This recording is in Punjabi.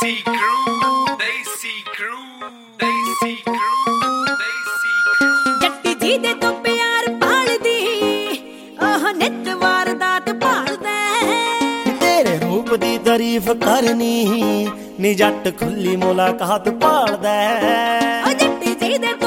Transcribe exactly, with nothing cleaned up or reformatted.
ਦੇਸੀ ਕਰੂ ਦੇਸੀ ਕਰੂ ਦੇਸੀ ਕਰੂ ਦੇਸੀ ਕਰੂ ਜੱਟੀ ਜੀ ਦੇ ਤੋਂ ਪਿਆਰ ਭਾਲਦੀ ਉਹ ਨਿੱਤ ਵਾਰਦਾਤ ਭਾਲਦਾ ਤੇਰੇ ਰੂਪ ਦੀ ਤਾਰੀਫ ਕਰਨੀ ਨੀ ਜੱਟ ਖੁੱਲੀ ਮੁਲਾਕਾਤ ਭਾਲਦਾ ਉਹ ਜੱਟੀ ਜੀ ਦੇ